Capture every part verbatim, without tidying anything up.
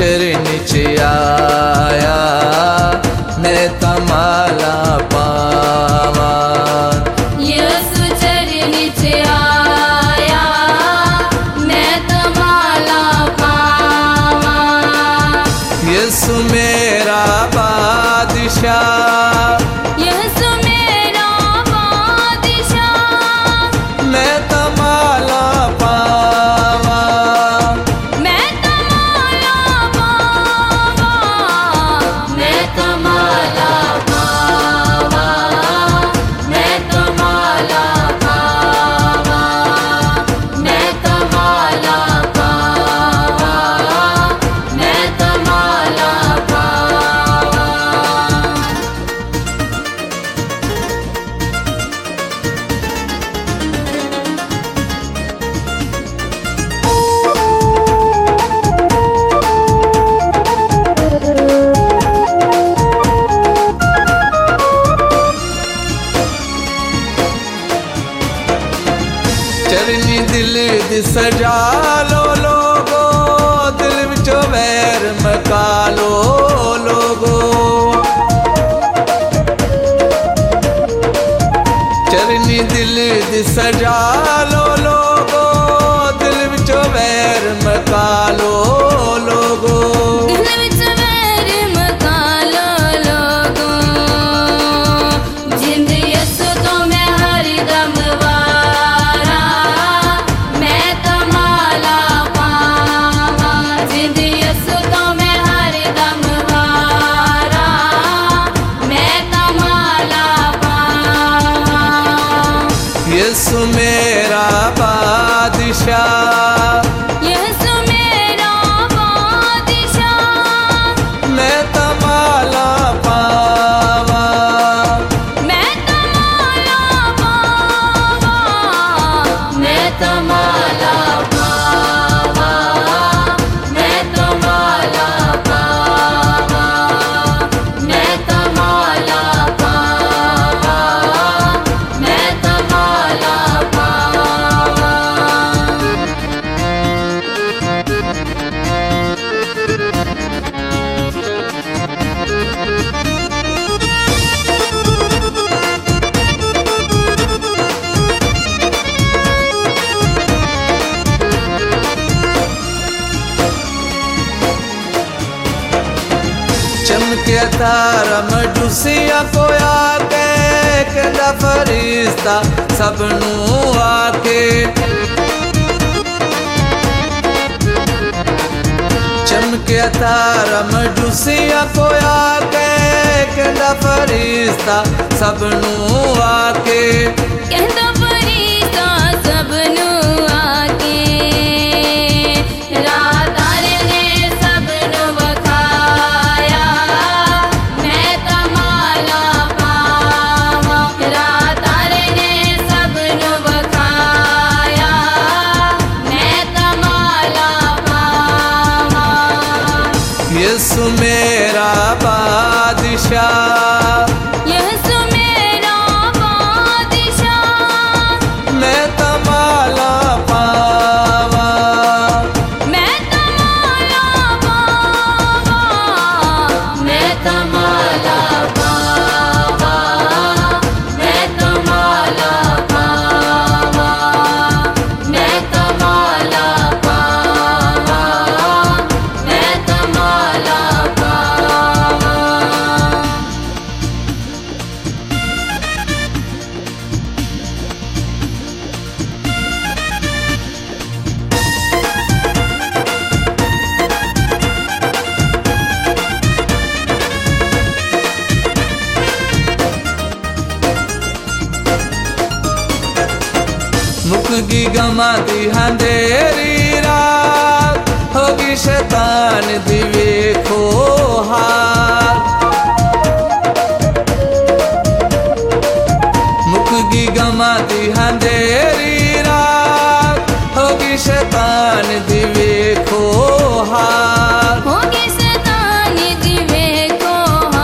चरण च आया मैं तमाला पावा। यसु चरण च आया मैं तमाला पावा। यसु मेरा बादशाह, यसु मेरा बादशाह, मैं तमाला पावा। मैं तमाला पावा, मैं तमाला पावा, मैं तमाला पावा, मैं तमाला पावा, मैं तमाला पावा। चरनी दिल दी सजा लो लोगो, दिल विचों वैर मका लो लोगो। चरनी दिल दी सजा लो लोगो, दिल विचों वैर मका लो लोगो। दिल विच वैर मका लो लोगो, जिंद यसु तो मैं हरदम वारा, मैं तमाला पावा। जिंद यसु तो मैं हरदम वारा, मैं तमाला पावा। यसु मेरा बादशाह, यसु मेरा बादशाह, मैं तमाला पावा। मैं तमाला पावा, मैं तमाला पावा, मैं तमाला पावा, मैं तमाला पावा, मैं तमाला पावा। चमके तारा मजूसिया को आके, कहंदा फरिश्ता सबनू आके। चमके तारा मजूसिया को आके, कहंदा फरिश्ता सबनू आके। कहंदा फरिश्ता सबनू आके, रातार ने सबनू वखाया, मैं तमाला पावा। रातार ने सबनू वखाया, मैं तमाला पावा। यसु मेरा बादशाह, यसु मेरा बादशाह, मैं तमाला पावा। मैं तमाला पावा, मैं तमाला पावा, मैं तमाला पावा, मैं तमाला पावा, मैं तमाला पावा। मुकगी गमा दी अंधेरी रात, होगी शैतान दी वेखो हार। मुकगी गमा दी अंधेरी रात, होगी शैतान दी वेखो हार। होगी शैतान दी वेखो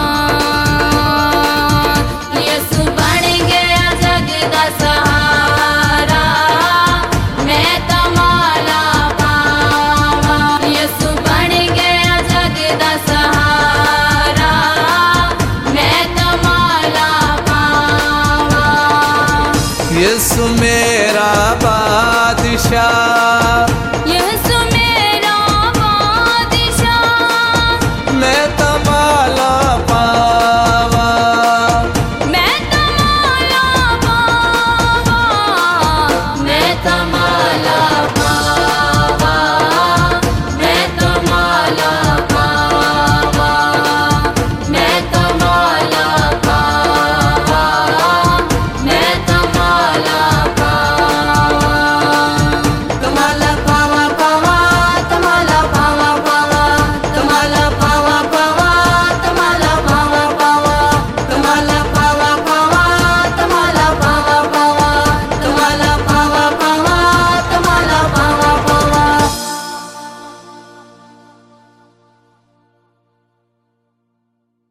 हार। यसु बन गया जग दा सहारा, मैं तमाला पावा। यसु बन गया जग यीशु मेरा बादशाह, यीशु मेरा बादशाह, मैं तमाला पावा, मैं तमाला पावा, मैं तमाला